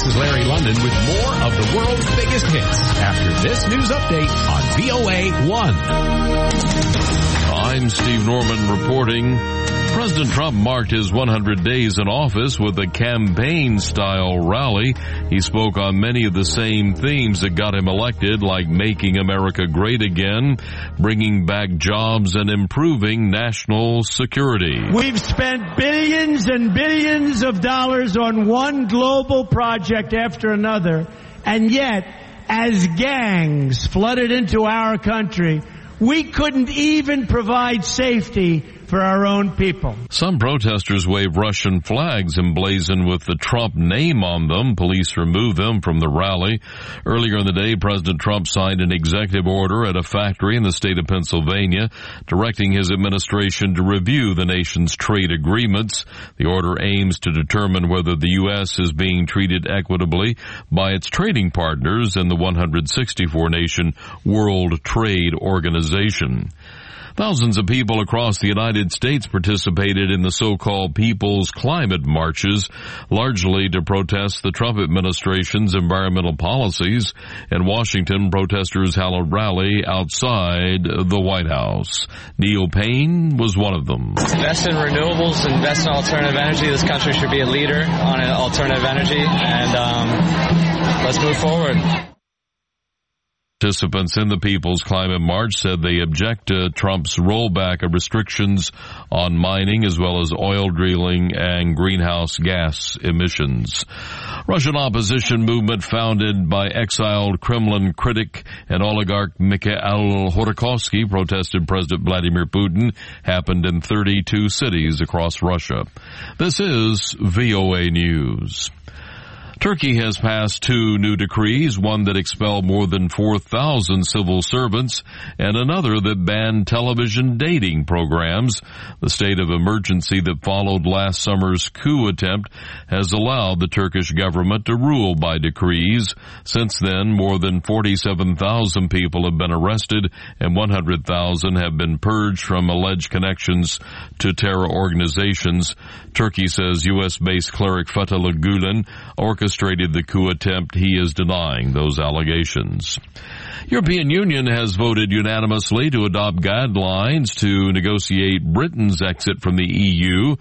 This is Larry London with more of the world's biggest hits after this news update on VOA 1. I'm Steve Norman reporting. President Trump marked his 100 days in office with a campaign-style rally. He spoke on many of the same themes that got him elected, like making America great again, bringing back jobs, and improving national security. We've spent billions and billions of dollars on one global project after another, and yet, as gangs flooded into our country, we couldn't even provide safety for our own people. Some protesters waved Russian flags emblazoned with the Trump name on them. Police removed them from the rally. Earlier in the day, President Trump signed an executive order at a factory in the state of Pennsylvania, directing his administration to review the nation's trade agreements. The order aims to determine whether the U.S. is being treated equitably by its trading partners in the 164-nation World Trade Organization. Thousands of people across the United States participated in the so-called People's Climate Marches, largely to protest the Trump administration's environmental policies. In Washington, protesters held a rally outside the White House. Neil Payne was one of them. Invest in renewables, invest in alternative energy. This country should be a leader on alternative energy, and let's move forward. Participants in the People's Climate March said they object to Trump's rollback of restrictions on mining as well as oil drilling and greenhouse gas emissions. Russian opposition movement founded by exiled Kremlin critic and oligarch Mikhail Khodorkovsky protested President Vladimir Putin happened in 32 cities across Russia. This is VOA News. Turkey has passed 2 new decrees, one that expelled more than 4,000 civil servants and another that banned television dating programs. The state of emergency that followed last summer's coup attempt has allowed the Turkish government to rule by decrees. Since then, more than 47,000 people have been arrested and 100,000 have been purged from alleged connections to terror organizations. Turkey says U.S.-based cleric Fethullah Gulen orchestrated the coup attempt. He is denying those allegations. European Union has voted unanimously to adopt guidelines to negotiate Britain's exit from the EU.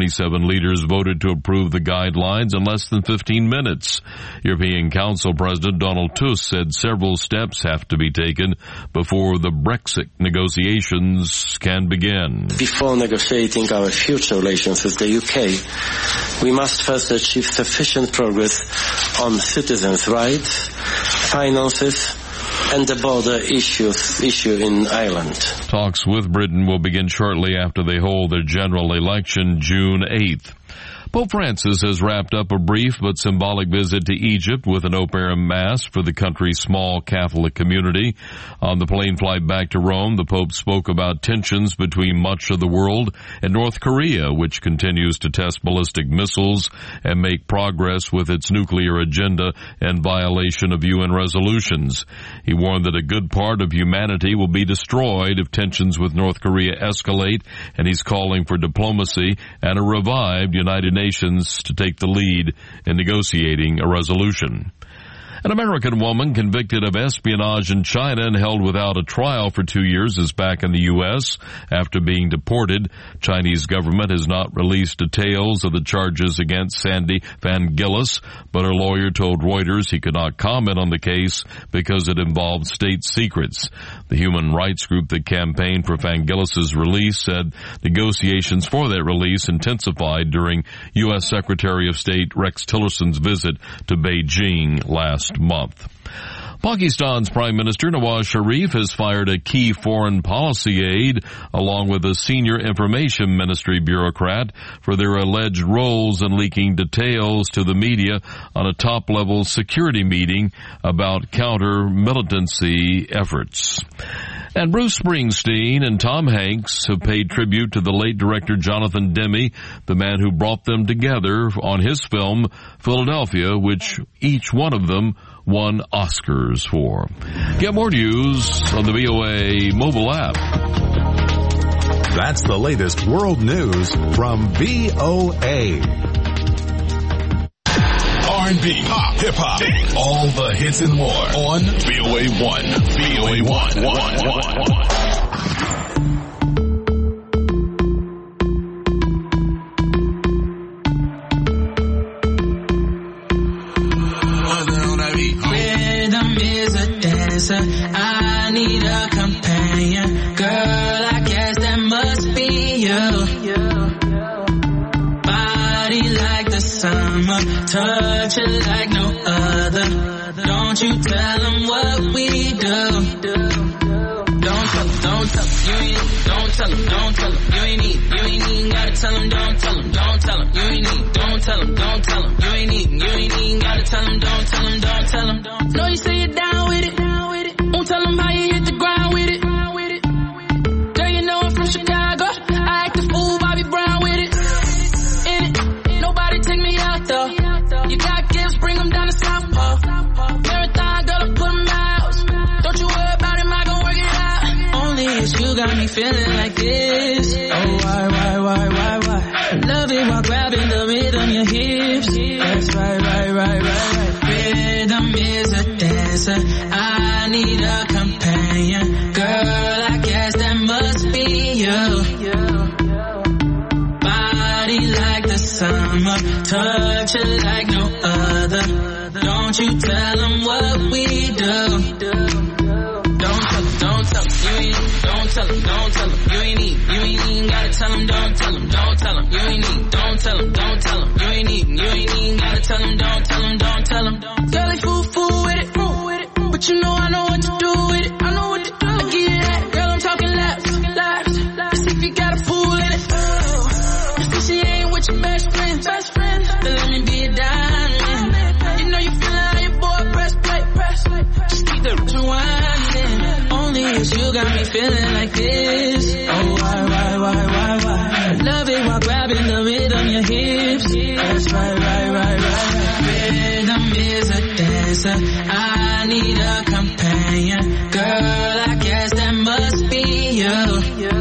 27 leaders voted to approve the guidelines in less than 15 minutes. European Council President Donald Tusk said several steps have to be taken before the Brexit negotiations can begin. Before negotiating our future relations with the UK, we must first achieve sufficient progress on citizens' rights, finances, and the border issue in Ireland. Talks with Britain will begin shortly after they hold their general election June 8th. Pope Francis has wrapped up a brief but symbolic visit to Egypt with an open-air mass for the country's small Catholic community. On the plane flight back to Rome, the Pope spoke about tensions between much of the world and North Korea, which continues to test ballistic missiles and make progress with its nuclear agenda and violation of UN resolutions. He warned that a good part of humanity will be destroyed if tensions with North Korea escalate, and he's calling for diplomacy and a revived United Nations to take the lead in negotiating a resolution. An American woman convicted of espionage in China and held without a trial for 2 years is back in the U.S. after being deported. Chinese government has not released details of the charges against Sandy Vangelis, but her lawyer told Reuters he could not comment on the case because it involved state secrets. The human rights group that campaigned for Vangelis' release said negotiations for that release intensified during U.S. Secretary of State Rex Tillerson's visit to Beijing last month. Pakistan's Prime Minister Nawaz Sharif has fired a key foreign policy aide along with a senior information ministry bureaucrat for their alleged roles in leaking details to the media on a top-level security meeting about counter-militancy efforts. And Bruce Springsteen and Tom Hanks have paid tribute to the late director Jonathan Demme, the man who brought them together on his film Philadelphia, which each one of them won Oscars for. Get more news on the VOA mobile app. That's the latest world news from VOA. R&B, pop, hip-hop, all the hits and more on VOA1. VOA1. Rhythm is a dancer. I need a companion. Girl, I guess that must be you. Body like the summer, touch it like no other. Don't you tell them what we do. Don't tell them, you ain't, don't tell them, you ain't even gotta tell them, don't tell them, you ain't even, don't tell them, you ain't even gotta tell them, don't tell them. Know you say you're down with it, won't tell them how you hit the ground with it. Girl, you know I'm from Chicago, I act a fool, Bobby Brown with it. In it, nobody take me out though. You got gifts, bring them down to South Pole. Marathon, girl, I put them out. Don't you worry about him, I gon' work it out. Only if you got me feeling like this. Oh, why? Love it while grabbing the rhythm, your hips. That's right. Rhythm is a dancer. I need a companion. Girl, I guess that must be you. Body like the summer, touch it like no other. Don't you tell them what we do. Don't tell them, you ain't, don't tell them, you ain't even gotta tell them, don't tell them, you ain't even, don't tell them, you ain't even gotta tell them, don't tell them. Girl, they fool with it, but you know I know what to do with it, I give you that, girl, I'm talking laps, let's see if you got a pool in it, see she ain't with your best friend, then let me be a diamond, you know you feelin' how your boy press, just keep the rewinding, only if you got me feeling like this. Oh, why? Love it while grabbing the rhythm, your hips. That's right. Rhythm is a dancer. I need a companion. Girl, I guess that must be you.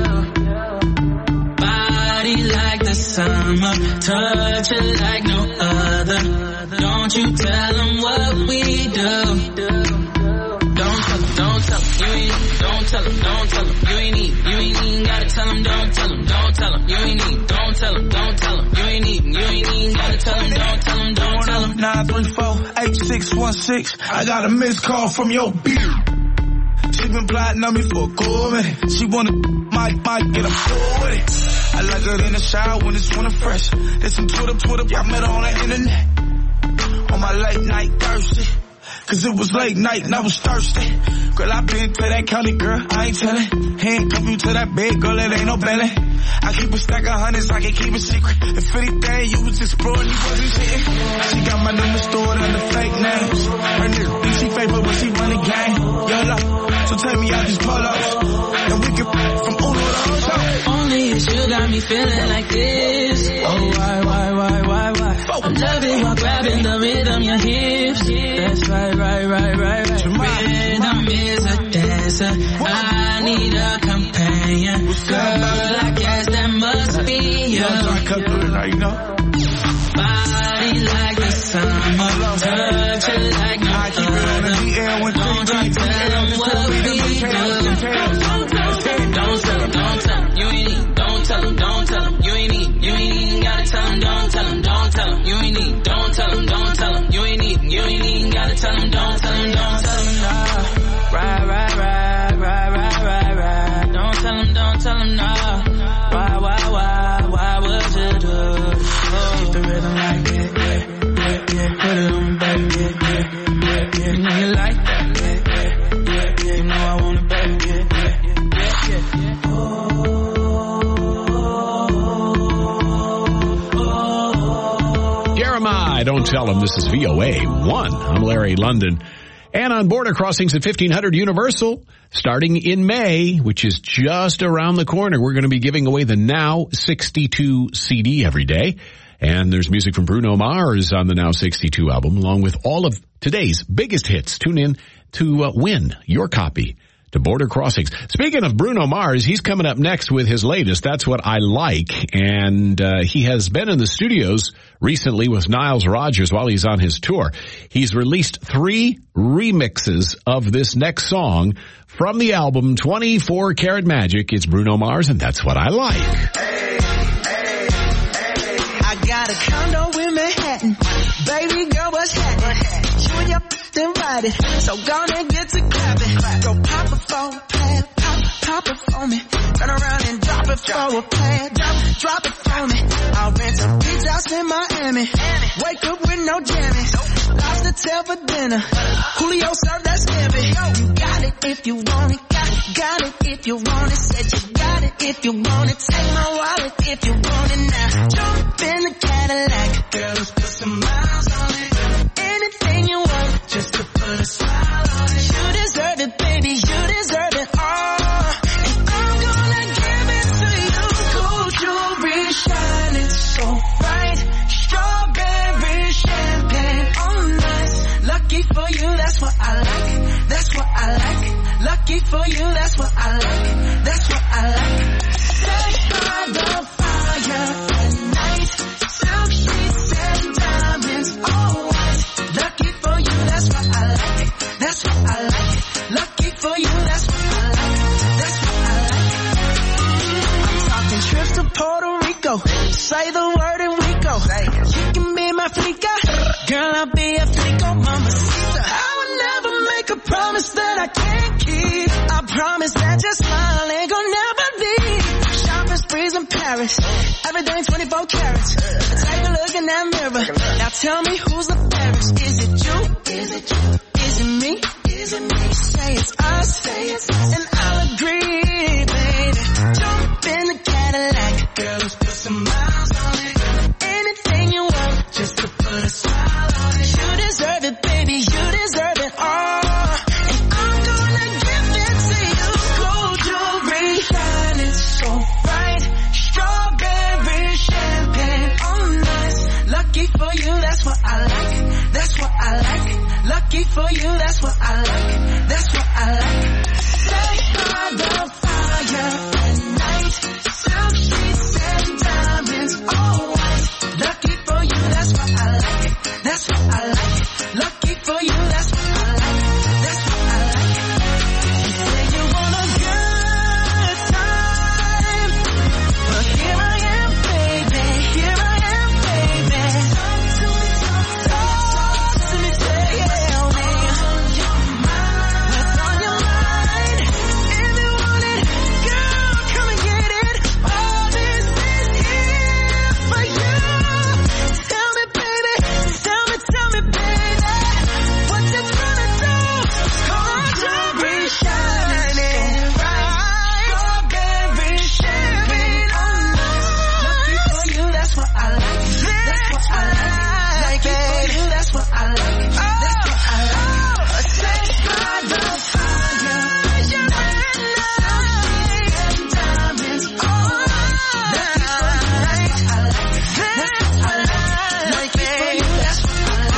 Body like the summer, touch it like no other. Don't you tell them what we do. Don't tell them, you ain't, don't tell them, you ain't even gotta tell them, don't tell them, you ain't even, don't tell them, you ain't even gotta tell them, don't tell them. 934-8616, I got a missed call from your beer. She been plotting on me for a cool minute. She wanna might get a fool with it. I like her in the shower when it's winter fresh. There's some Twitter, I met her on the internet. On my late night thirsty. Cause it was late night and I was thirsty. Girl, I been to that county, girl, I ain't tellin'. Handcuff you to that bed, girl, it ain't no belly. I keep a stack of hundreds, I can keep it secret. If anything, you was exploring, you wasn't shitting. She got my number stored under fake names. Her nigga, she favorite when she run the game. YOLO, so take me out these polos. And we can from Uno to Ocho. Only if you got me feeling like this. Oh, why? I love it while grabbing the rhythm, your hips. That's right. Rhythm is a dancer. I need a companion. Girl, I guess that must be you. Body like the summer, touch it like no other. Don't you tell them what we do. Don't tell them, you ain't even, don't tell them, you ain't even gotta tell them, don't tell them, you ain't even, don't tell them, you ain't even gotta tell them, don't tell them, nah. Right. Don't tell them, nah. Why would you do? Keep the rhythm like that, yeah. Put it on me, baby, yeah. You know you like that, yeah. You know I want it, baby, yeah. Jeremiah, don't tell him. This is VOA1. I'm Larry London. And on border crossings at 1500 Universal, starting in May, which is just around the corner, we're going to be giving away the Now 62 CD every day. And there's music from Bruno Mars on the Now 62 album, along with all of today's biggest hits. Tune in to win your copy. to Border Crossings. Speaking of Bruno Mars, he's coming up next with his latest, That's What I Like. And he has been in the studios recently with Niles Rodgers while he's on his tour. He's released 3 remixes of this next song from the album 24 Karat Magic. It's Bruno Mars, and That's What I Like. I got a condo in Manhattan. Baby girl, what's happening? You and your then ride it. So gonna get to clapping. Go pop it for a plan. Pop it for me. Turn around and drop it for a plan. Drop it for me. I'll rent a beach house in Miami. Wake up with no jammies. Lobster tail for dinner. Julio served that scampi. You got it if you want it. Got it if you want it. Said you got it if you want it. Take my wallet if you want it now. Jump in the Cadillac. Girl, let's put some miles on it. Anything you want, just to put a smile on it. You deserve it, baby. You deserve it all. And I'm gonna give it to you. Gold jewelry shining so bright. Strawberry champagne on ice. Lucky for you, that's what I like. That's what I like. Lucky for you, that's what I like. That's what I like. Set by the fire at night. Silk sheets and diamonds all white. Lucky for you, that's what I like. That's what I like. Lucky for you, that's what I like. That's what I like. I'm talking trips to Puerto Rico. Say the word and we go. You can be my flica. Girl, I'll be a flico, mamacita. I would never make a promise that I can't keep. I promise that your smile ain't gonna never leave. Shopping sprees in Paris. Everything 24 carats. Take a look in that mirror. Now tell me who's the fairest. Is it you? Is it you? Is it me? Is it me? Say it's us. Say it's us. And I'll agree, baby. Jump in the Cadillac. Girl, let's put some miles on it. Anything you want, just to put a smile on it. You deserve it, baby. You deserve it all. And I'm gonna give it to you. Gold jewelry shining so bright. Strawberry champagne on ice. Lucky for you, that's what I like. That's what I like. Lucky for you, that's what I like. That's what I like. Stay by the fire at night. Silk sheets and diamonds all white. Lucky for you, that's what I like. That's what I like. Lucky for you, that's what I like. That's what I like. You say you want a good time, but here I am, baby. Here I am, baby. Talk to me, tell me what's on your mind. If you want it, girl, come and get it. All this is here for you. Tell me, baby, what you gonna do? Gold jewelry shining bright. Strawberry champagne on ice. Lucky for you, that's what I like. That's what I like. Lucky for you, that's what I like. That's what I like. Set by the fire at night. And diamonds all white. Lucky for you, that's what I like. That's what I like. Lucky for you, that's what I like.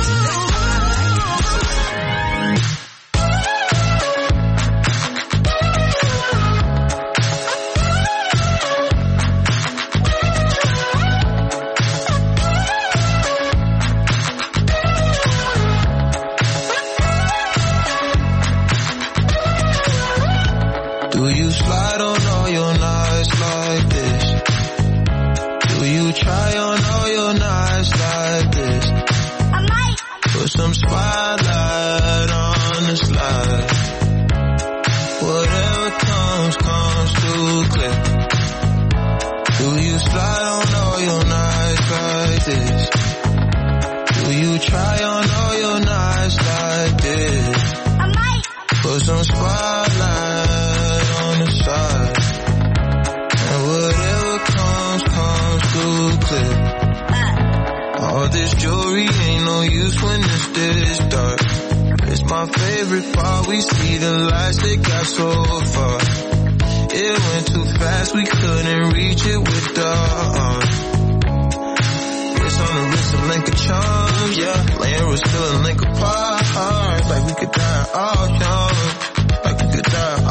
Do you slide on all your nights like this? Do you try on all your nights like this? I might put some spotlight on the slide. Whatever comes too clear. Do you slide on all your nights like this? Do you try on all your nights like this? I might put some spotlight on the side. And whatever comes too clear. All this jewelry ain't no use when it's this dark. It's my favorite part, we see the lights that got so far. It went too fast, we couldn't reach it with the arm. It's on the wrist, a link of charms, yeah. Laying was still a link apart, like we could die all young. Like we could die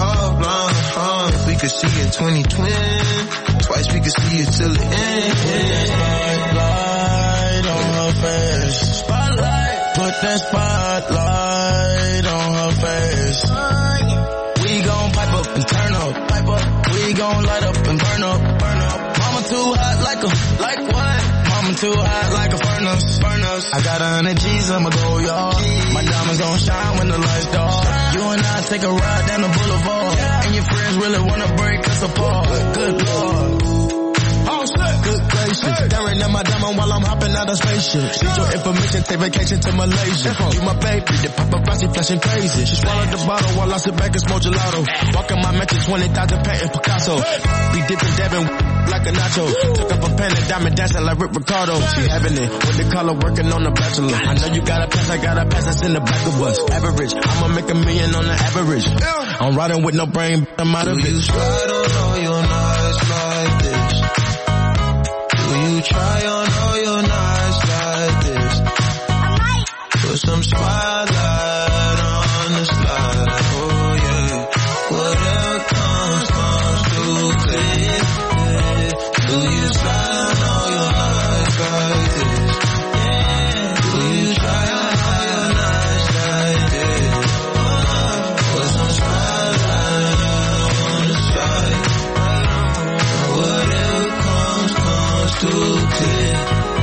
could see it 2020. Twice we could see it till the end. Spotlight on her face. Spotlight. Put that spotlight on her face. We gon' pipe up and turn up. Pipe up. We gon' light up and burn up. Burn up. Mama too hot like what? Mama too hot like a furnace. I got 100 G's, I'ma go, y'all. My diamonds gon' shine when the lights dark. You and I take a ride down the boulevard. And your friends really wanna break us apart. Good Lord. Good gracious. Staring at my diamond while I'm hopping out of spaceship. Need your information, take vacation to Malaysia. You my baby, the paparazzi flashing crazy. She swallowed the bottle while I sit back and smoke gelato. Walking my mansion, 20,000 patent Picasso. Be dipping, dabbing like a nacho. Took up a pen and diamond dancing like Rick Ricardo. She having it with the color working on the bachelor. I know you got a pass, I got a pass that's in the back of us. Average, I'ma make $1 million on the average. I'm riding with no brain, I'm out of it. You slide on all your nights like this. You try on all your nights like this. Put some spotlight on the slide. Oh yeah. Whatever comes too clear. Do you slide on all your nights like this? Do you try on all your nights like this? Put some spotlight on the slide. Whatever comes too clear.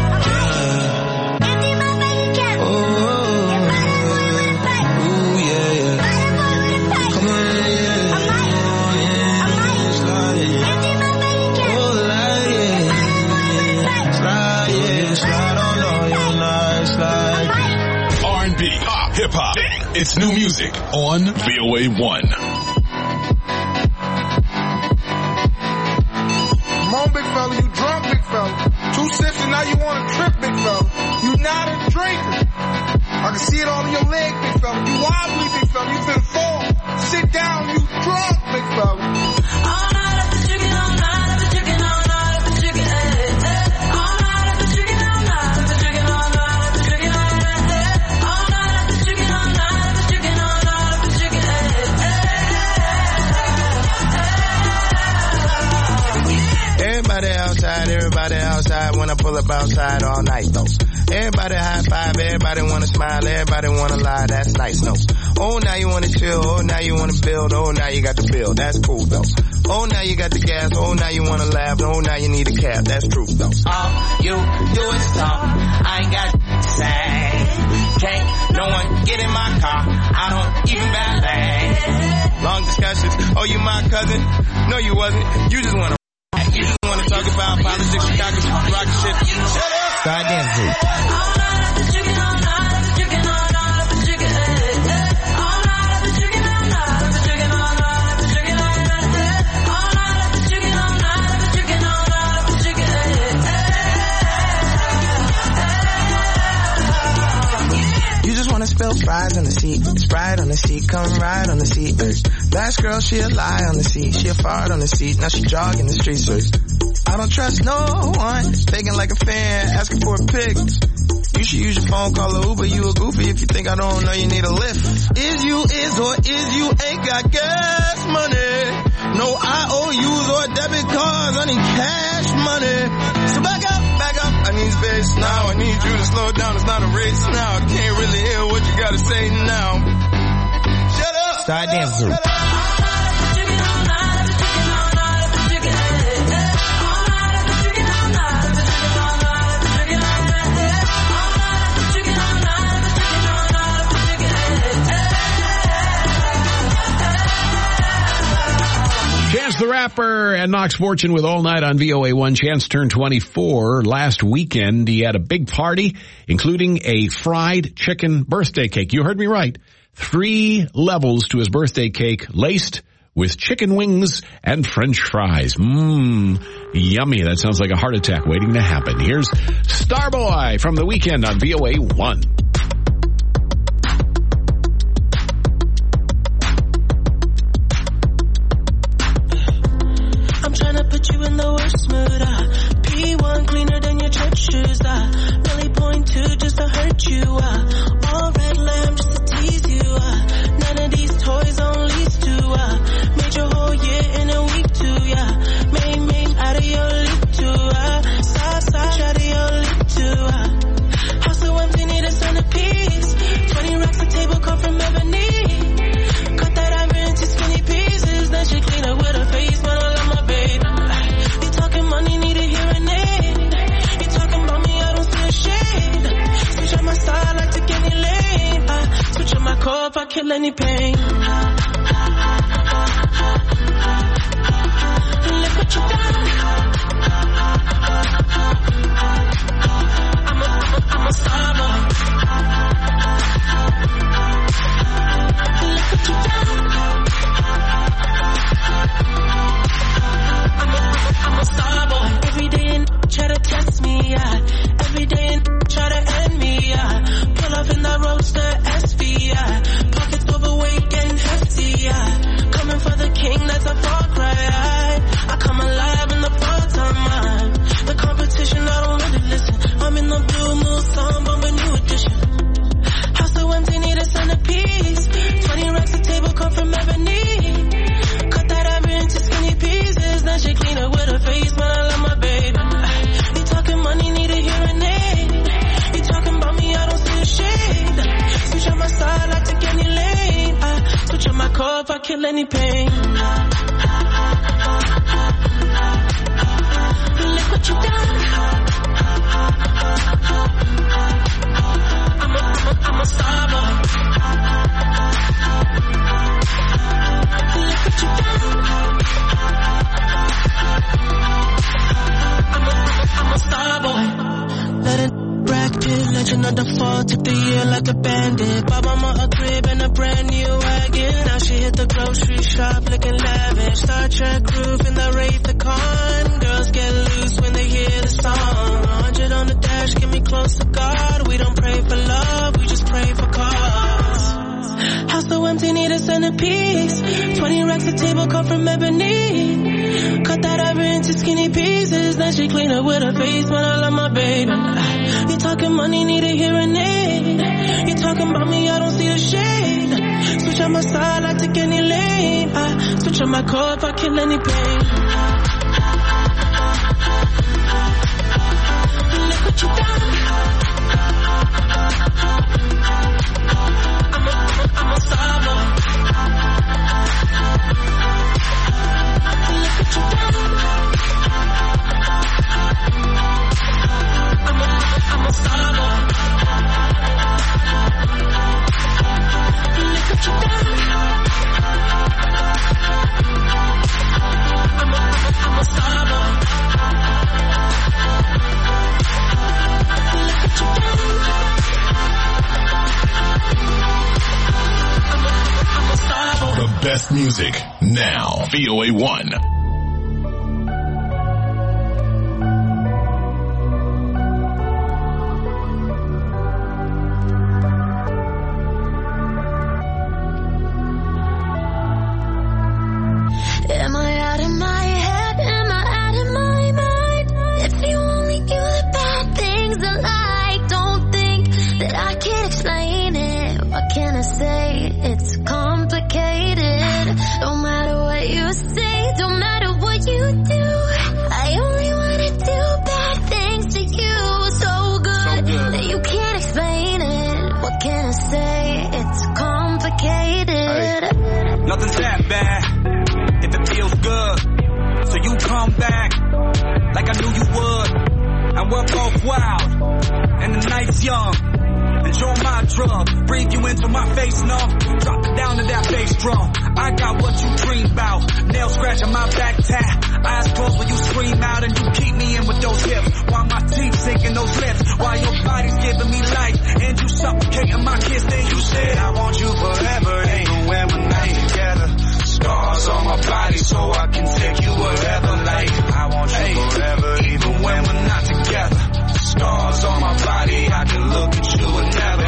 Hip-hop. It's new music on VOA1. Come on, big fella. You drunk, big fella. 2 sips and now you want to trip, big fella. You not a drinker. I can see it all in your leg, big fella. You wobbly, big fella. You finna fall. Sit down. You drunk, big fella. All night I've been drinking, all night I've been drinking, all night I've been drinking, all night I've been drinking, all night I've been drinking, all night I've been drinking, Everybody outside when I pull up outside all night though. Everybody high five, everybody wanna smile, everybody wanna lie, that's nice, no. Oh, now you wanna chill, oh, now you wanna build, oh, now you got the bill, that's cool though. Oh, now you got the gas, oh, now you wanna laugh, oh, now you need a cab, that's true though. All you do is talk, I ain't got to say. Can't no one get in my car, I don't even valet. Long discussions, oh, you my cousin? No, you wasn't, you just wanna talk about politics, Chicago, rocket shit. Start dancing. You just wanna spill fries on the seat, Sprite on the seat, come ride on the seat. Last girl, she a lie on the seat, she a fart on the seat, now she jogging the streets. I don't trust no one, faking like a fan, asking for a pic. You should use your phone, call a Uber, you a goofy if you think I don't know you need a lift. Is you is or is you ain't got gas money. No IOUs or debit cards, I need cash money. So back up, I need space now, I need you to slow down, it's not a race now. I can't really hear what you gotta say now. Shut up! Start dancing. Chance the Rapper and Knox Fortune with All Night on VOA1. Chance turned 24 last weekend. He had a big party, including a fried chicken birthday cake. You heard me right. 3 levels to his birthday cake, laced with chicken wings and French fries. Yummy. That sounds like a heart attack waiting to happen. Here's Starboy from the weekend on VOA1. Put you in the worst mood, P1 cleaner than your church shoes, really point to just to hurt you, all red lamb just to tease you, none of these toys on lease to, made your whole year in a week kill any pain. Look what you done. I'm a star boy. Look what you done. I'm a star boy. Every day and try to test me, yeah. Every day and try to end me, yeah. Pull up in the roadster SV, yeah. Pockets overweight getting hefty, yeah. Coming for the king, that's a far cry. I come alive in the part-time mind. The competition, I don't really listen. I'm in the blue moon song, but a new edition. House so empty, need a centerpiece. 20 racks of table come from ebony. Cut that ever into skinny pieces. Then she clean it with her face, man, I love my baby. You talking money, need a hearing aid. You talking about me, I don't see a shade. Switch on my side, I take any lane. I switch on my car if I kill any pain. Look what you done. I'm a star boy. Look what you done. I'm a star boy. Let it bracket, legend of the fall. Took the year like a bandit. Bought mama a crib and a brand new wagon. Now she hit the grocery shop looking lavish. Star Trek roof in the Wraith the Con. Girls get loose when they hear the song. 100 on the dash, get me close to God. We don't pray for love, we just pray for cause. House so empty, need a centerpiece. 20 racks of table come from ebony. Cut that ever into skinny pieces. Then she clean it with her face, man, I love my baby. You talking money, need a hearing aid. You talking about me, I don't see the shade. Switch on my side, I take any lane. I switch on my car if I kill any pain. Look what you done. I'm a star boy. Look what you done. I'm a star boy. Look what you done. I'm a star boy. Look what you done. I'm a star boy. The best music now. VOA1. Am I out of my head? Am I out of my mind? If you only knew the bad things I like, don't think that I can explain it. What can I say? It's complicated. No matter what you say, don't matter what you do, I only wanna do bad things to you. So good that you can't explain it. What can I say? It's complicated. Hey, nothing's that bad. If it feels good, so you come back like I knew you would. And we're both wild, and the night's young. Enjoy my drug, breathe you into my face, no. Drop it down to that bass drum. I got what you dream about. Nails scratching my back tap. Eyes closed when you scream out and you keep me in with those hips. While my teeth sinking those lips. While your body's giving me life and you suffocating my kiss. Then you said I want you forever, even when we're not together. Scars on my body so I can take you wherever. Like I want you forever, even when we're not together. Scars on my body, I can look at you and never.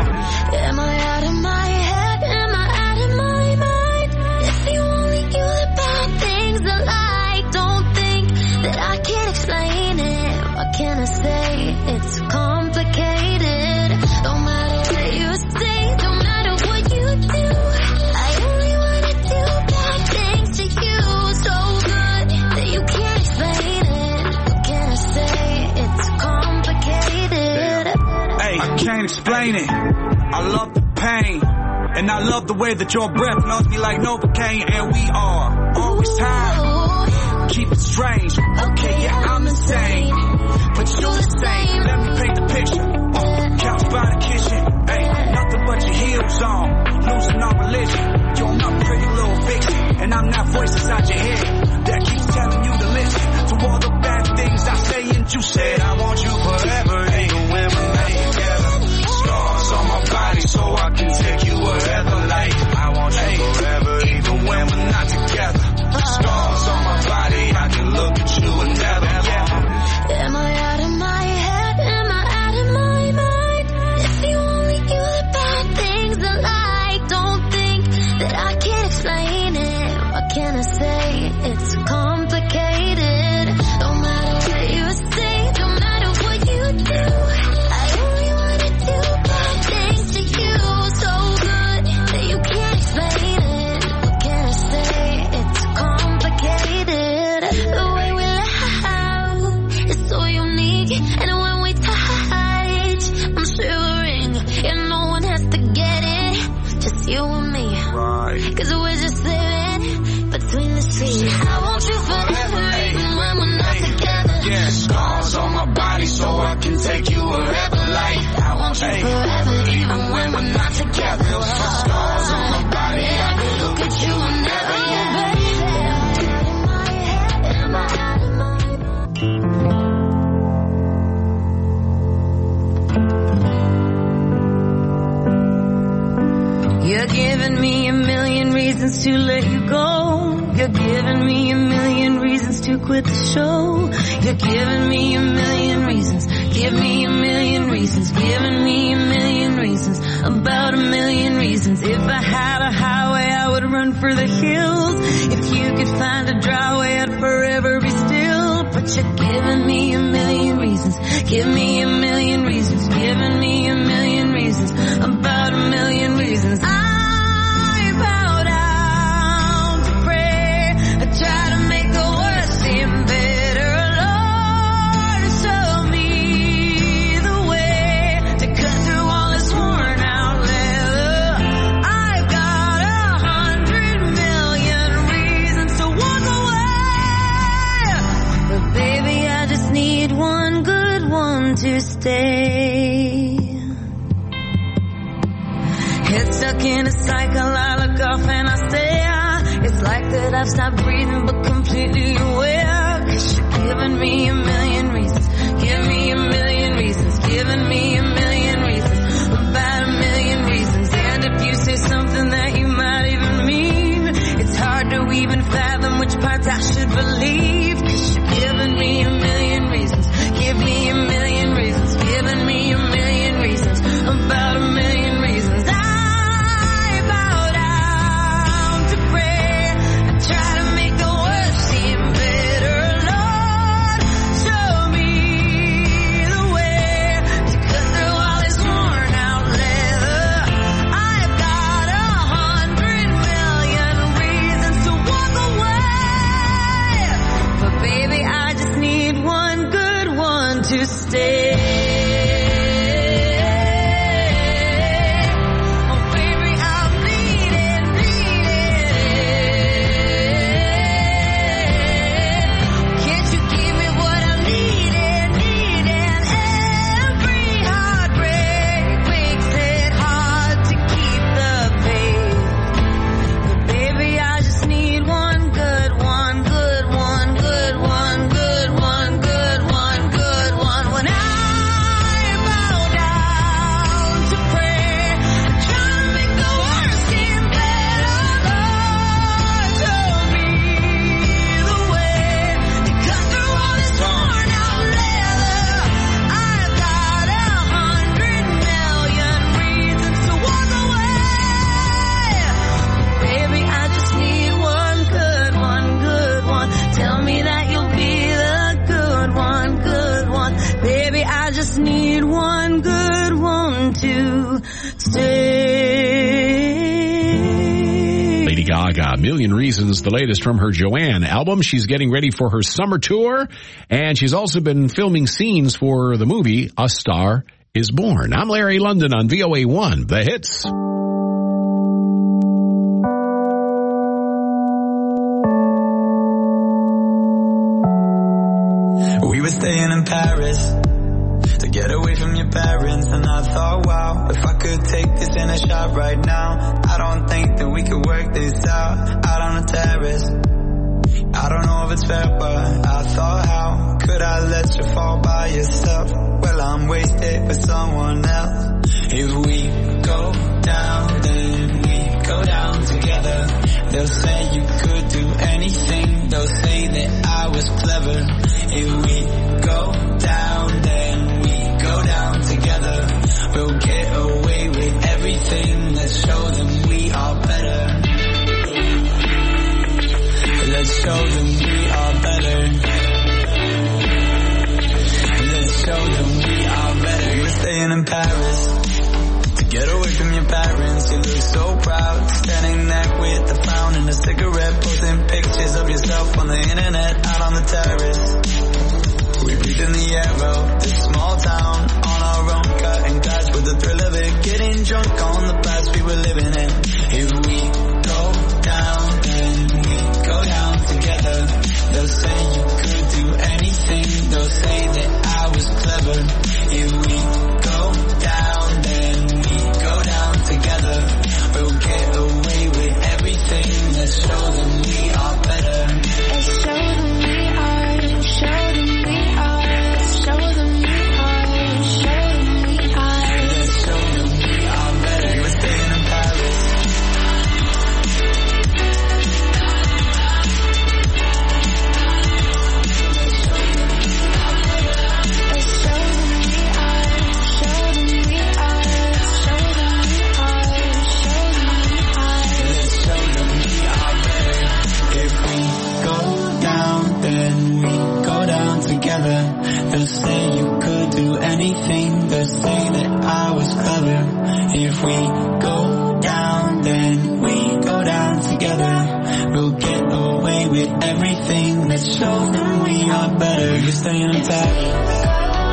Am I out of my head? Am I out of my mind? If you only knew the bad things I like, don't think that I can explain it. What can I say? It's complicated. No matter what you say, no matter what you do, I only wanna do bad things to you. So good that you can't explain it. What can I say? It's complicated. Hey, I can't explain it. I love the pain, and I love the way that your breath melts me like Novocaine. And we are always high. Keep it strange. Okay, yeah, I'm insane, but you the same. Let me paint the picture. Couch by the kitchen. Hey, nothing but your heels on. Losing religion. You're my pretty little vixen, and I'm that voice inside your head that keeps telling you to listen to all the bad things I say and you said. I want you forever, even when we're not together. Scars on my body so I can take you wherever, like I want you forever, even when we're not together. Scars on my body, I can look at you and never. Am I out of my head? Am I out of my mind? If you only knew the bad things I like, don't think that I can't explain it. What can I say? It's complicated. No matter what you say, no matter what you do, I only wanna do bad things to you. So good that you can't explain it. What can I say? It's complicated. The way we laugh is so unique, and when we touch, I'm shivering, and no one has to get it, just you and me. Cause we're just living between the streets. I want you forever, even when we're not together. Yeah, scars on my body so I can take you wherever, like I want you forever, even when we're not together. Scars on my body, I can look at you and never. You're giving me a million reasons to let you go. You're giving me a million reasons to quit the show. You're giving me a million reasons. Give me a million reasons. Giving me a million reasons. About a million reasons. If I had a highway, I would run for the hills. If you could find a dry way, I'd forever be still. But you're giving me a million reasons. Give me a million reasons. Giving me a million reasons. About a million reasons. I bow down to pray. I try to make the worst seem better. Lord, show me the way to cut through all this worn out leather. I've got 100 million reasons to walk away. But baby, I just need one good one to stay. Head stuck in a cycle, I look off and I stare. It's like that I've stopped breathing but completely aware. Cause you're giving me a million reasons. Give me a million reasons. Giving me a million reasons. About a million reasons. And if you say something that you might even mean, it's hard to even fathom which parts I should believe. Cause you're giving me a million reasons. Give me a million reasons. Giving me a million reasons. About a million reasons. Try to make the worst seem better, Lord. Show me the way to cut through all this worn out leather. I've got 100 million reasons to walk away. But baby, I just need one good one to stay. Lady Gaga, Million Reasons, the latest from her Joanne album. She's getting ready for her summer tour, and she's also been filming scenes for the movie A Star is Born. I'm Larry London on VOA1, The Hits. We were staying in Paris to get away from your parents, and I thought, wow, if I could take this in a shop right now. I don't think that we could work this out on the terrace. I don't know if it's fair, but I thought, how could I let you fall by yourself? Well, I'm wasted for someone else. If we go down, then we go down together. They'll say you could do anything. They'll say that I was clever. If we go down, then we go down together. We'll get away with everything. Let's show them we are better. Let's show them we are better. Let's show them we are better. You were staying in Paris to get away from your parents. You look so proud, standing there with the frown and a cigarette, posting pictures of yourself on the internet, out on the terrace. We breathe in the air of this small town, on our own, cutting glass with the thrill of it, getting drunk on the past we were living in. If we go down, then we go down together. They'll say you could do anything. They'll say that I was clever. If we go down, then we go down together. We'll get away with everything. Let's show them we are better. Let's show them we are. Show them we are. Show them we are. Show them we are. Let's show them we are better. You were staying in Paris. They'll say you could do anything. They'll say that I was clever. If we go down, then we go down together. We'll get away with everything. Let's show them we are better. You're staying in Paris.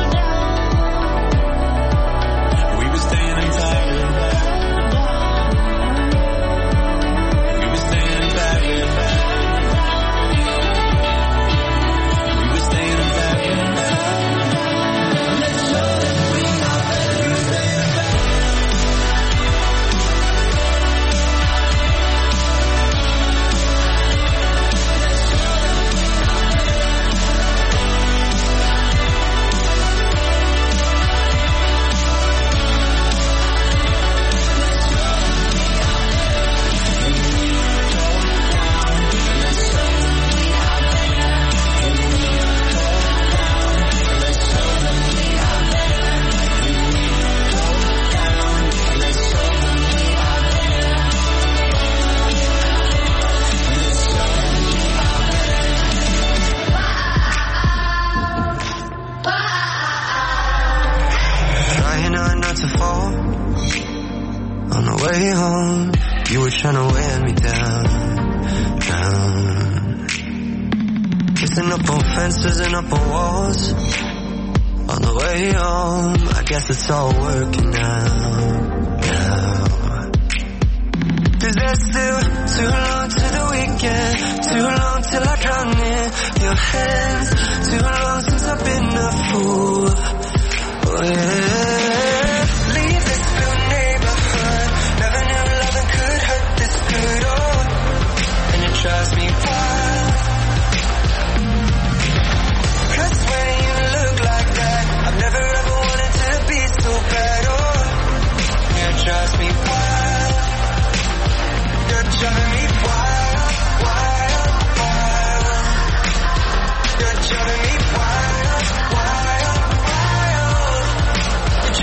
Trying to wear me down, down. Kissing up on fences and up on walls. On the way home, I guess it's all working out, now. Cause there's still too long to the weekend, too long till I drown in your hands, too long since I've been a fool, oh yeah. Leave this blue neighborhood, never knew loving could hurt this good, oh, and it drives me wild. Cause when you look like that, I've never ever wanted to be so bad, oh, it drives me wild. You're driving me wild, wild, wild. You're driving me wild, wild, wild. You're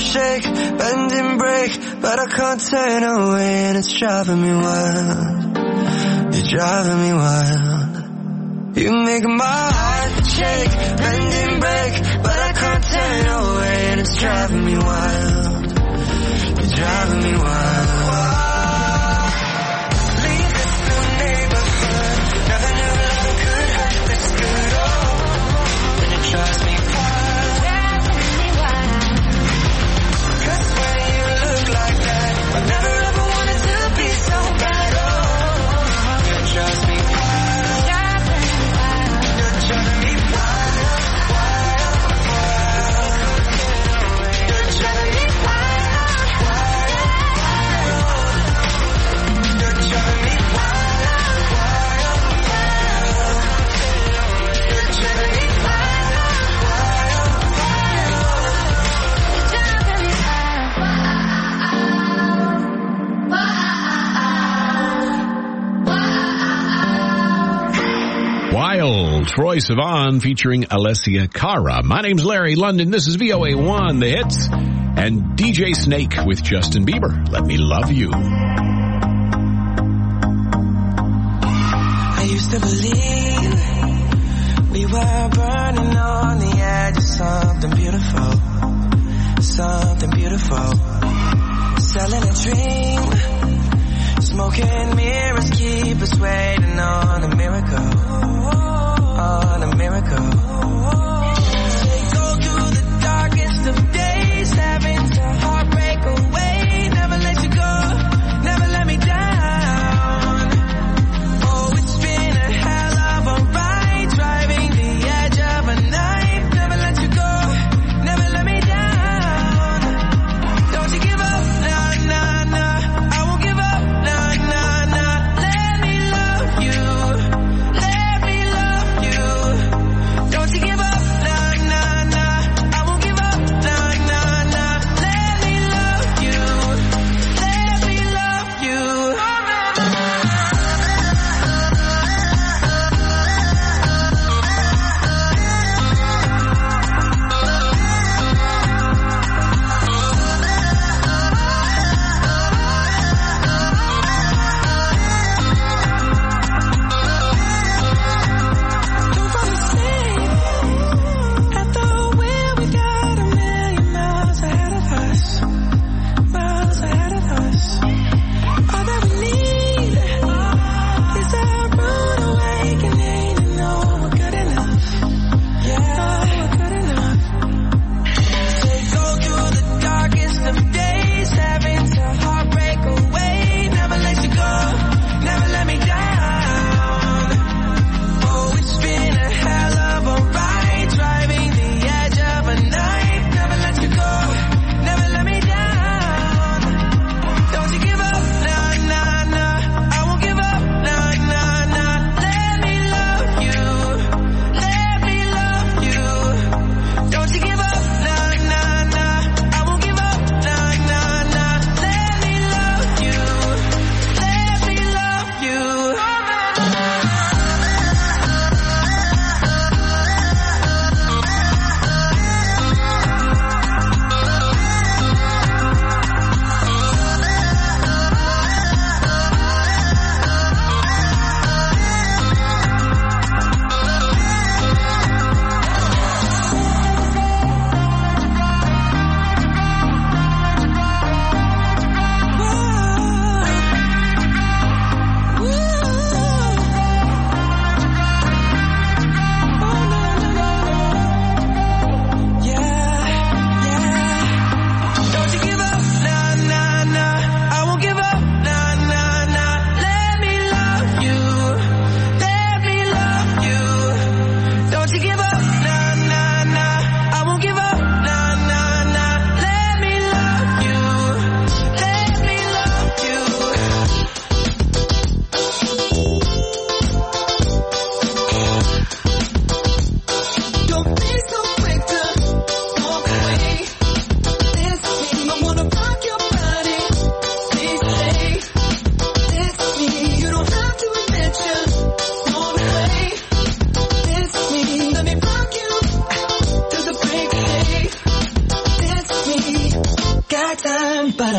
shake, bend and break, but I can't turn away and it's driving me wild. You're driving me wild. You make my heart shake, bend and break, but I can't turn away and it's driving me wild. You're driving me wild. Leave this new neighborhood, never knew love could hurt this good. Oh, when it drives me wild, driving me wild. 'Cause when you look like that, I never ever wanted to be so bad. Oh, it drives me wild. Driving me wild, wild, wild. You're driving me wild, wild, wild. You're driving me wild, wild, wild. You're driving me wild, wild, wild. You're driving me Wild, Troye Sivan featuring Alessia Cara. My name's Larry London. This is VOA1, The Hits, and DJ Snake with Justin Bieber. Let Me Love You. I used to believe we were burning on the edge of something beautiful, something beautiful. Selling a dream, smoking mirrors keep us waiting on a miracle, on a miracle. They go through the darkest of days, having to heartbreak away. Never let you go, never let me down. Oh, it's been a hell of a ride, driving the edge of a knife. Never let you go, never let me down. Don't you give up, nah, nah, nah. I won't give up, nah, nah, nah.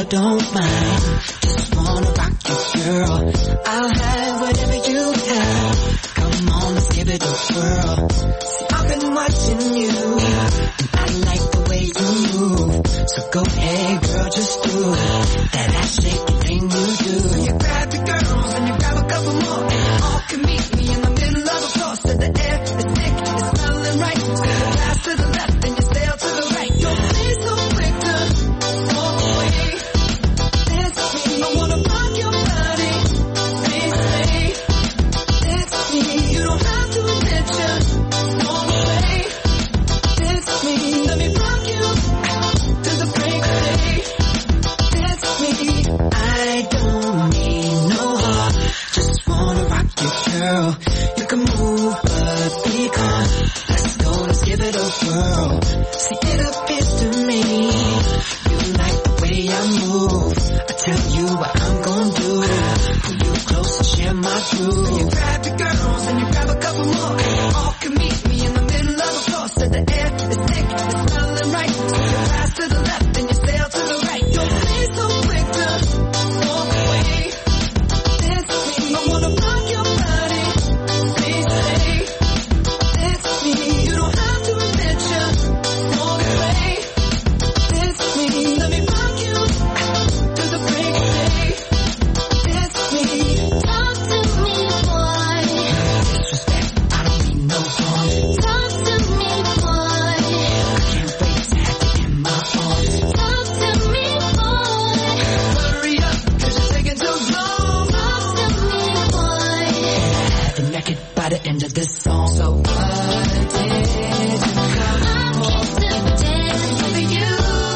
girl, don't mind. Just wanna rock you, girl. I'll have whatever you have. Come on, let's give it a whirl. See, I've been watching you, and I like the way you move. So go ahead, girl, just do that ass shaking thing you do. You grab your girls and you grab a couple more, and all can meet me in the middle of the floor. So the air is thick, it's smelling right. So you pass to the left and you sail to the right. Don't play so quick to walk away. Dance with me, I wanna rock your body. Please stay. Dance with me, you don't have to admit you walk away. Dance with me, let me rock you to the break of day. Dance with me, I don't need no heart. Just wanna rock you, girl. You can move, but be calm. Let's go, let's give it a whirl. See, it appears to me you like the way I move. I tell you what I'm gonna do. Pull you close and share my groove. So you grab your girls and you grab a couple more, and all can meet me in the middle of the floor. So the air is thick, it's smelling right. So you pass to the left and you sail to the right. Don't be so quick to walk away. Dance with me, I wanna rock your body. Please stay. Dance with me, you don't have to admit you walk away. Dance with me, let me rock you to the break of day. Dance with me, talk to me, boy. Disrespect, I don't mean no harm. Talk to me, boy. I can't wait to have you in my arms. Talk to me, boy. Hurry up, 'cause you're taking too long. Talk to me, boy. Have you naked by the end of this song? So what did you come for? I'm to dance with you.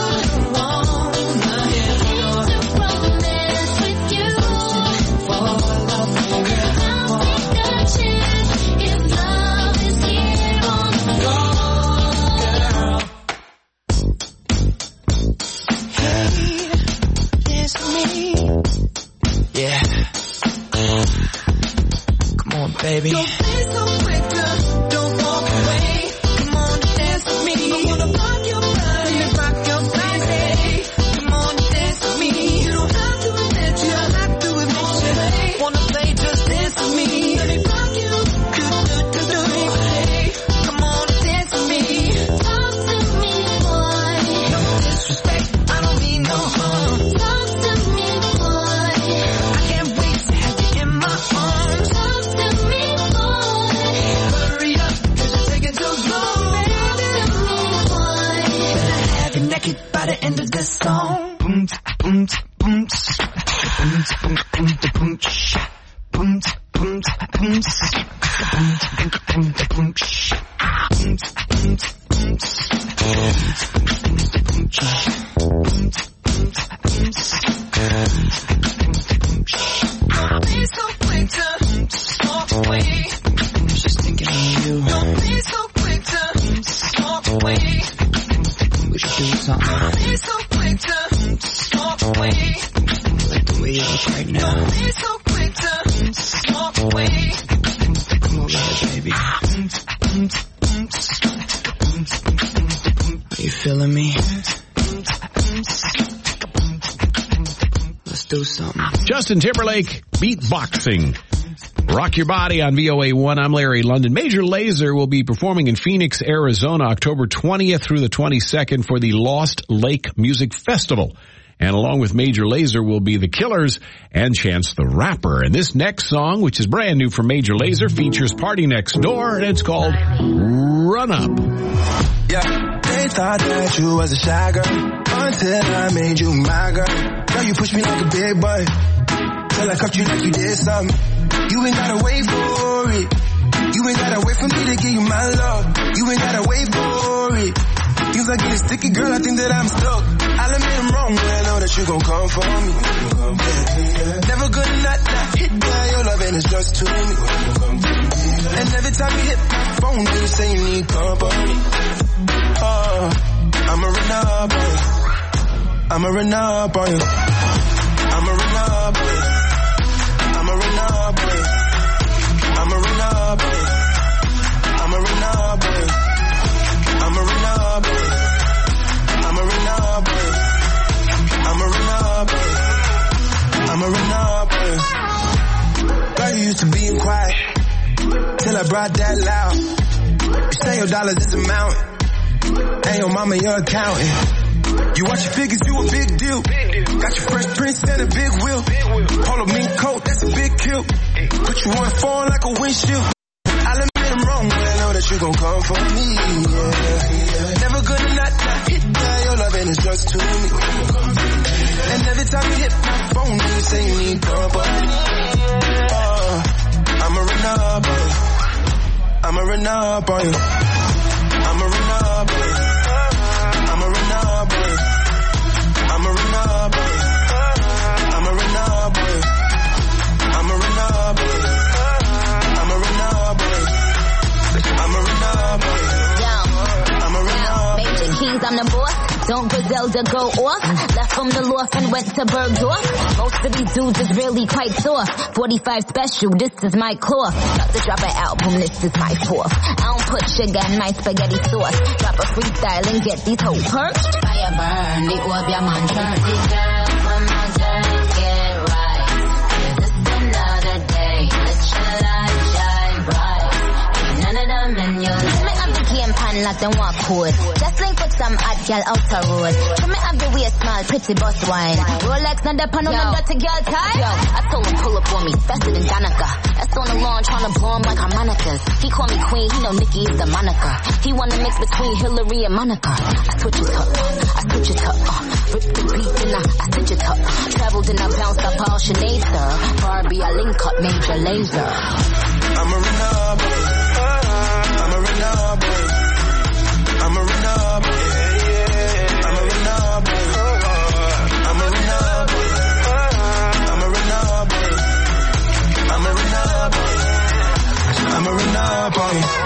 Wanna hear your romance with you. For love, girl. I'll take a chance if love is here on the go, girl. Hey, it's me. Yeah. Come on, baby. Don't be so quick to don't walk away. Come on, dance with me. I wanna rock your body, rock your body. Come on, dance with me. You don't have to admit you, have to admit you. Wanna play, just dance with me. Let me rock you, do. Hey, come on, dance with me. Talk to me, boy. No disrespect, I don't mean no harm. Talk to me, boy. I can't wait to have you in my arms. Talk to me, boy. Hurry up, 'cause you're taking too long. Talk to me, boy. Better have you naked by the end of this song. Boom, boom, boom, boom, boom, boom, boom, boom, boom, boom, don't be so quick to walk away. Just thinking of you. Don't be so quick to walk away. We should do something. Don't be so quick to walk away. Like the way you look right now. Don't be so quick to walk away. Come over here, baby. Are you feeling me? Let's do something. Justin Timberlake, beatboxing. Rock Your Body on VOA1. I'm Larry London. Major Lazer will be performing in Phoenix, Arizona, October 20th through the 22nd for the Lost Lake Music Festival. And along with Major Lazer will be The Killers and Chance the Rapper. And this next song, which is brand new from Major Lazer, features Party Next Door, and it's called Run Up. Yeah, they thought that you was a shy girl until I made you my girl. Now you push me like a big boy till I cuffed you like you did something. You ain't gotta wait for it. You ain't gotta wait for me to give you my love. You ain't gotta wait for it. Things are getting sticky, girl, I think that I'm stuck. I'll admit I'm wrong, but I know that you gon' come for me. Never gonna not hit by your love, and it's just to me. And every time you hit my phone, you say you need company. I'ma run up on you. I'ma run up on you. I'ma run up on you. I'ma run up on you. I'ma run up on you. I'ma run up on you. I'ma run up on you. I'ma run up on you. I'ma run up ride that loud. You say your dollars is a mountain. And your mama your accountant. You watch your figures, you a big deal. Got your Fresh Prince and a big wheel. Polo mink coat, that's a big kill. Put you on phone like a windshield. I'll admit I'm wrong, but I know that you gon' come for me. Yeah. Never gonna not hit that. Your loving is just to me. And every time you hit my phone, you say you need company. I'ma run up on you. I'ma run up on you. I'ma run up on you. I'ma run up on you. I'ma run up on you. I'ma run up on you. I'ma run up on you. I'ma run up on you. I'ma run up on you. I'ma run up. Major Keys, I'm the boss. Don't Griselda go off? Left from the loft and went to Bergdorf. Most of these dudes is really quite soft. 45 special, this is my cloth. About to drop an album, this is my fourth. I don't put sugar in my spaghetti sauce. Drop a freestyle and get these hoes perched. Fire burn, the orb, your man turn. These girls from my journey get right. Is this another day? Let your light shine bright. Ain't none of them in your life. Me have the game pan like them walk code. Just link with some hot girl out the road. Come me have the waist small, pretty bus wine. Rolex, not the pan on them dirty girl tie. Yo, I told him pull up on me, faster than Danica. That's on the lawn, tryna blow him like harmonicas. He call me queen, he know Nicki is the moniker. He wanna mix between Hillary and Monica. I switch it up, I switch it up. Rip the beat and I switch it up. Traveled and I bounced up all Sinead, sir. Barbie, I link up Major Lazer. I'ma run up on you. I'ma run up on you. I'ma run up on you. I'ma run up on you. I'ma run up on you. I'ma run up on you. I'ma run up on you. I'ma run up on you.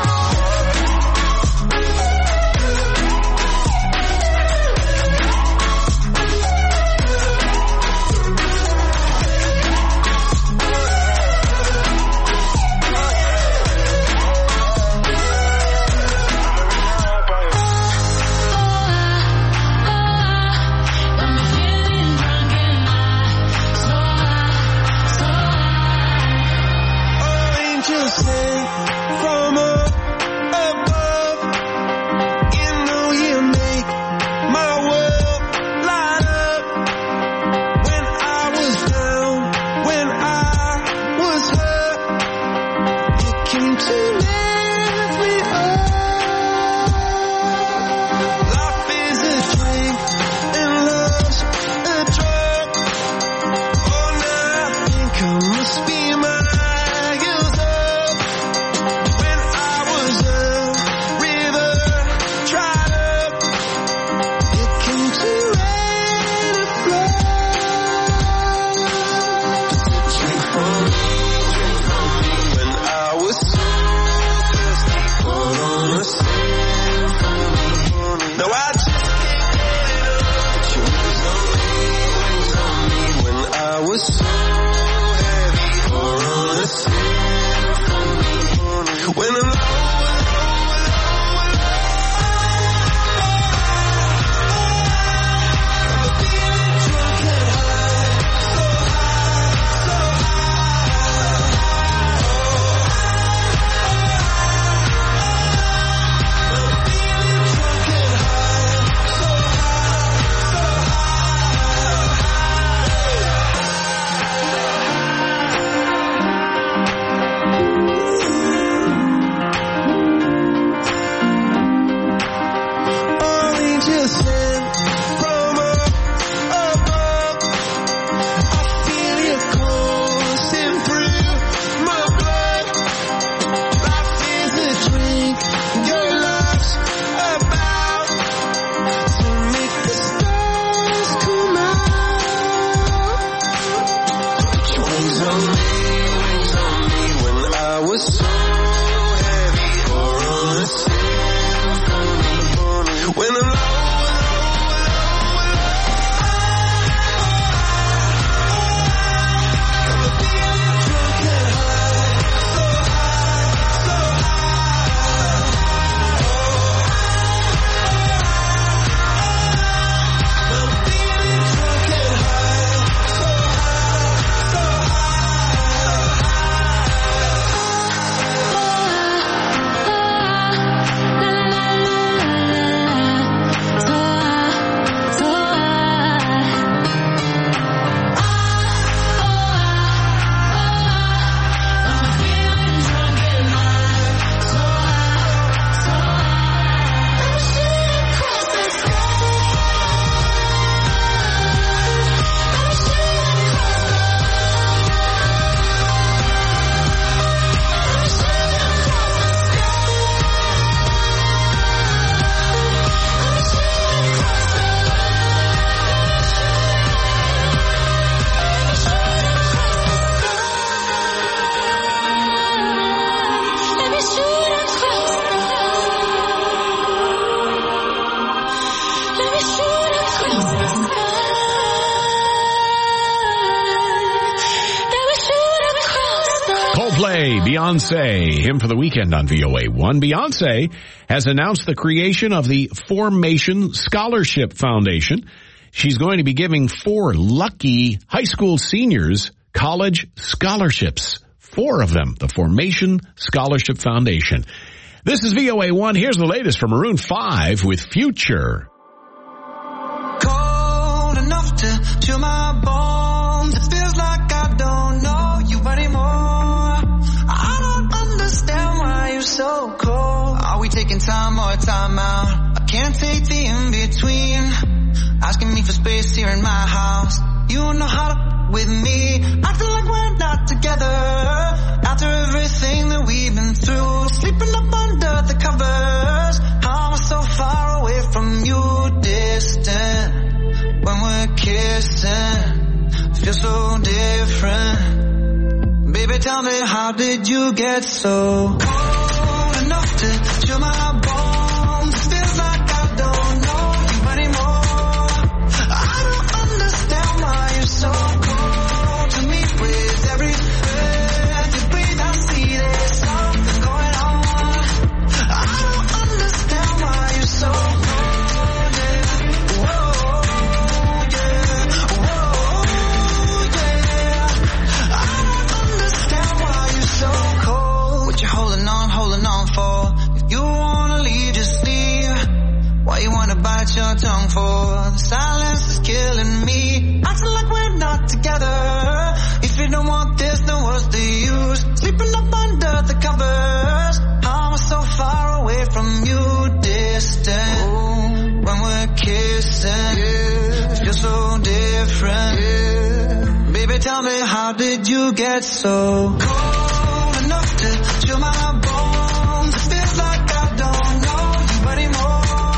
Beyonce. Him for the weekend on VOA1. Beyonce has announced the creation of the Formation Scholarship Foundation. She's going to be giving 4 lucky high school seniors college scholarships. 4 of them. The Formation Scholarship Foundation. This is VOA1. Here's the latest from Maroon 5 with Future. Cold enough to chill my bones. It feels like I don't know you anymore. I don't understand why you're so cold. Are we taking time or time out? I can't take the in-between. Asking me for space here in my house. You don't know how to with me. I feel like we're not together. After everything that we've been through, sleeping up under the covers. I'm so far away from you, distant. When we're kissing, feel so different. Baby, tell me, how did you get so cold enough to chill my bones? It feels like I don't know you anymore. I don't understand why you're so cold to me. With every breath you breathe, I see there's something going on. I don't understand why you're so cold. Bite your tongue for the silence is killing me. I feel like we're not together. If you don't want this, then what's the use? Sleeping up under the covers. I'm so far away from you, distant. Ooh, when we're kissing, feel so different. Baby, tell me, how did you get so cold enough to chill my bones? It feels like I don't know you anymore.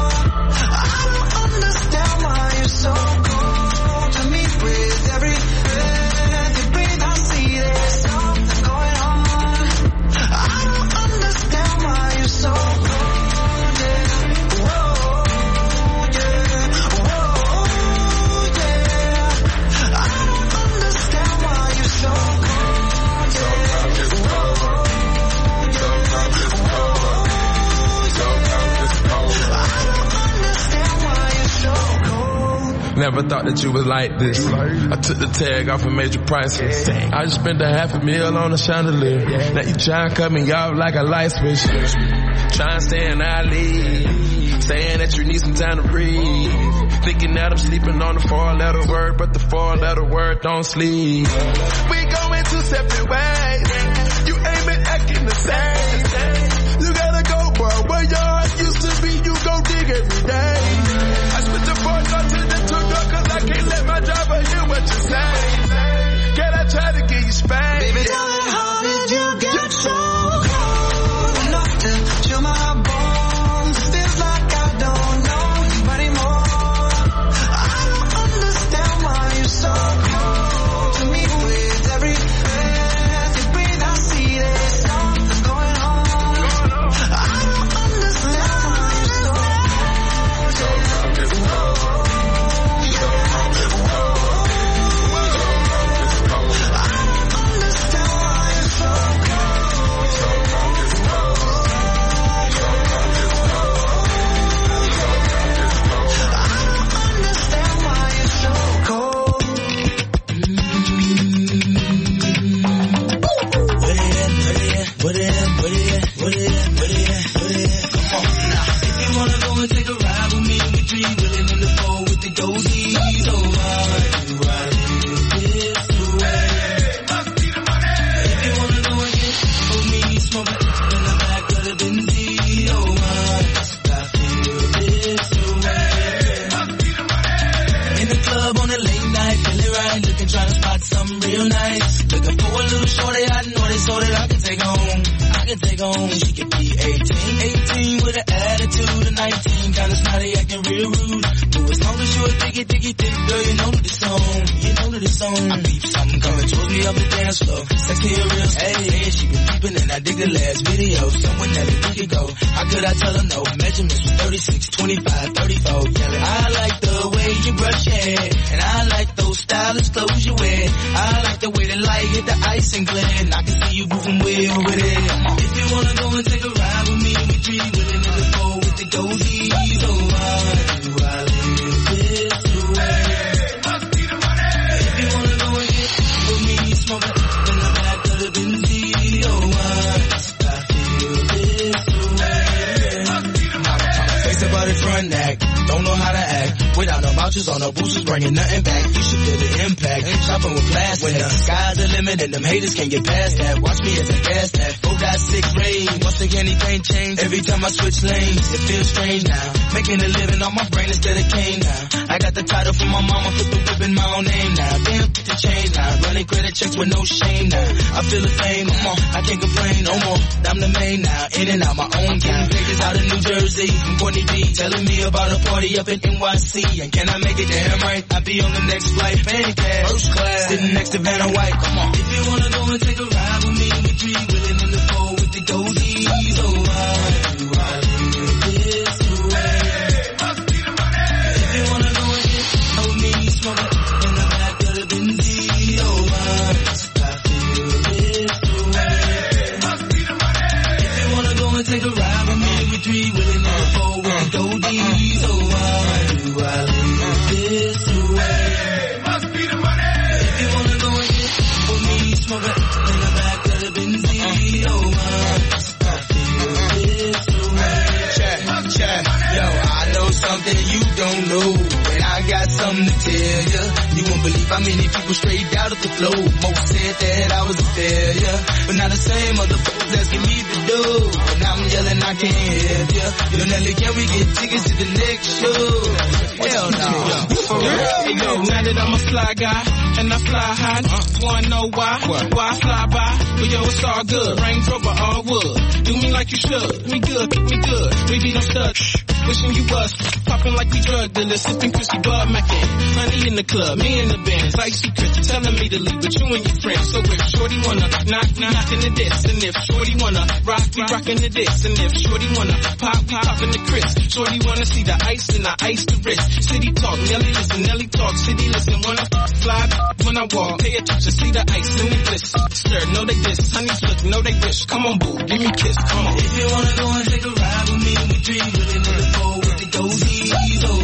So cold to me. With every breath you breathe, I see there's something going on. I don't understand why you're so cold. Yeah. Whoa, yeah. Whoa, yeah. I don't understand why you're so cold. Never thought that you was like this. I took the tag off and made you priceless. I just spent $500,000 on a chandelier. Now you try and cut me off like a light switch. Try and stay in our league. Saying that you need some time to breathe. Thinking that I'm sleeping on the 4-letter word, but the 4-letter word don't sleep. We going 2 separate ways. You ain't been acting the same. You gotta go, bro. Where your heart used to be, you go dig every day. I switch the 4-door to the 2-door, cause I can't let my driver hear what you say. Can I try to get you spanked? Baby, tell me, how did you get so cold enough to chill my bones? It feels like I don't know you anymore. I don't understand why you're so cold to me. With every breath you breathe, I see there's something going on. I don't understand why you're so cold. She could be 18 with an attitude of 19, kinda snotty, acting real rude. But as long as you a diggy, girl, you know that it's on. I peep something coming towards me up the dance floor. Sexy and real, hey, she been peeping and I dig the last video. Someone that we could go. How could I tell her no? Measurements was 36, 25, 34, yelling. I like the way you brush your hair, and I like those stylish clothes you wear. I like the way the light hit the ice and glint. I can see you moving with deal with it. If you wanna go and take a ride with me, we three willing in the four with the goldies. Oh, why do I live this way? Must be the money. If you wanna go and get with me, smoke it in the back of the Benzie. Oh, why do I feel this way? Must be the money. Face about the front act, don't know how to act. Without no vouchers on no boosters, bringing nothing back. You should feel the impact. Shopping with plastic. When the sky's the limit and them haters can't get past that. Watch me as I gas that. 4.6 range. Once again, anything change. Every time I switch lanes, it feels strange now. Making a living on my brain instead of cane now. I got the title from my mama, put the whip in my own name now. Damn, get the change now. Running credit checks with no shame now. I feel the fame, I'm on. I can't complain no more. I'm the main now. In and out my own town. Pages out of New Jersey. From Courtney B. Telling me about a party up in NYC. And can I make it damn right? I'll be on the next flight, paying cash, first class, sitting next to Vanna White. Come on. If you wanna go and take a ride with me, we three willing in the four with the goldies. Oh, why do I live this way? Must be the money. If you wanna go and get with me, smoke it in the back of the Benzie. Oh, why do I feel this way? Must be the money. If you wanna go and take a ride with me, we three willing in the four with the goldies. Oh, why do I live this way? Must be the money. If you wanna go and get with me, smoke it in the back of the Benzie. Oh, I feel this way. Check. Yo, I know something you don't know, and I got something to tell ya. You won't believe how many people straight out of the flow. Most said that I was a failure, but now the same motherfuckers asking me to do. And now I'm yelling I can't help ya. Yo, Nelly, can we get tickets to the next show? Hell no. For real? Hey, yo, now that I'm a fly guy, and I fly high, wanna know why? Why I fly by? But yo, it's all good. Range Rover, all wood. Do me like you should. We good, we good. We be no studs. Wishing you was popping like we drug dealers, sipping Chrissy Bud Mackin. Honey in the club, me in the bands, icy Chris telling me to leave with you and your friends. So if Shorty wanna knockin' the diss, and if Shorty wanna rock, we rockin' the diss, and if Shorty wanna pop, we poppin' the Chris. Shorty wanna see the ice and I ice the wrist. City talk, Nelly listen, Nelly talk, city listen. When I fly, when I walk, pay attention, see the ice and the bliss. Stir, know they diss, honeys look, know they wish. Come on, boo, give me a kiss, come on. If you wanna go and take a ride with me, we three willing in the four with the goldies. Oh,